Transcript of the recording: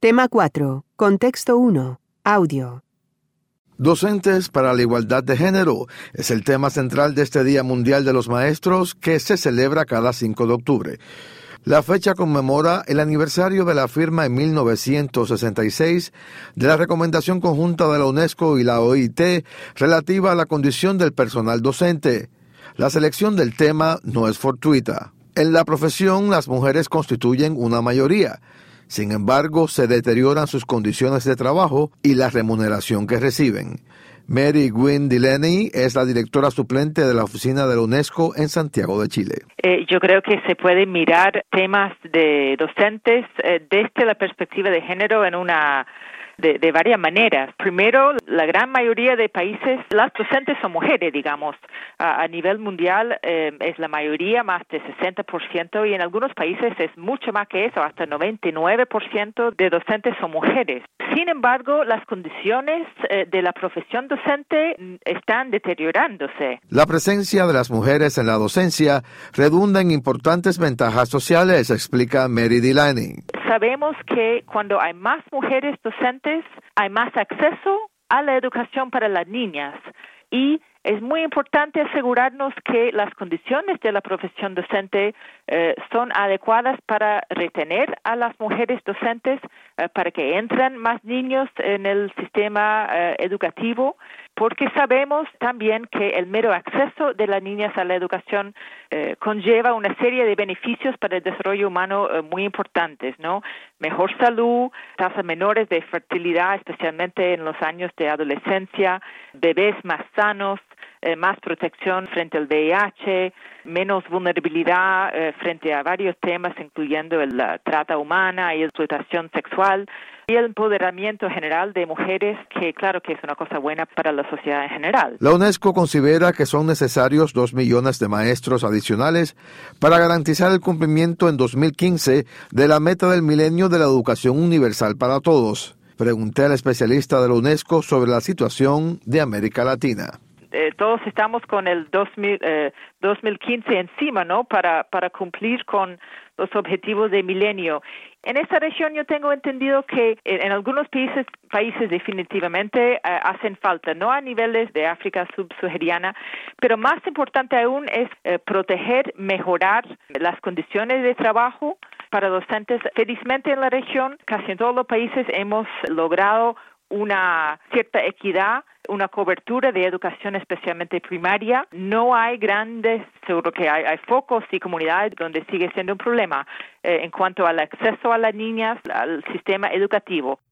Tema 4. Contexto 1. Audio. Docentes para la igualdad de género es el tema central de este Día Mundial de los Maestros que se celebra cada 5 de octubre. La fecha conmemora el aniversario de la firma en 1966 de la Recomendación Conjunta de la UNESCO y la OIT relativa a la condición del personal docente. La selección del tema no es fortuita. En la profesión, las mujeres constituyen una mayoría. Sin embargo, se deterioran sus condiciones de trabajo y la remuneración que reciben. Mary Gwynne Delaney es la directora suplente de la oficina de la UNESCO en Santiago de Chile. Yo creo que se puede mirar temas de docentes desde la perspectiva de género de varias maneras. Primero, la gran mayoría de países, las docentes son mujeres, digamos. A nivel mundial es la mayoría, más de 60%, y en algunos países es mucho más que eso, hasta 99% de docentes son mujeres. Sin embargo, las condiciones de la profesión docente están deteriorándose. La presencia de las mujeres en la docencia redunda en importantes ventajas sociales, explica Mary Delaney. Sabemos que cuando hay más mujeres docentes, hay más acceso a la educación para las niñas y es muy importante asegurarnos que las condiciones de la profesión docente son adecuadas para retener a las mujeres docentes, para que entren más niños en el sistema educativo, porque sabemos también que el mero acceso de las niñas a la educación conlleva una serie de beneficios para el desarrollo humano muy importantes, ¿no? Mejor salud, tasas menores de fertilidad, especialmente en los años de adolescencia, bebés más sanos, más protección frente al VIH, menos vulnerabilidad frente a varios temas, incluyendo la trata humana y explotación sexual, y el empoderamiento general de mujeres, que claro que es una cosa buena para la sociedad en general. La UNESCO considera que son necesarios 2 millones de maestros adicionales para garantizar el cumplimiento en 2015 de la meta del milenio de la educación universal para todos. Pregunté al especialista de la UNESCO sobre la situación de América Latina. Todos estamos con el 2015 encima, ¿no? Para cumplir con los objetivos de milenio. En esta región yo tengo entendido que en algunos países definitivamente hacen falta, no a niveles de África subsahariana, pero más importante aún es proteger, mejorar las condiciones de trabajo para docentes. Felizmente en la región, casi en todos los países hemos logrado una cierta equidad, una cobertura de educación especialmente primaria. No hay grandes, seguro que hay focos y comunidades donde sigue siendo un problema en cuanto al acceso a las niñas al sistema educativo.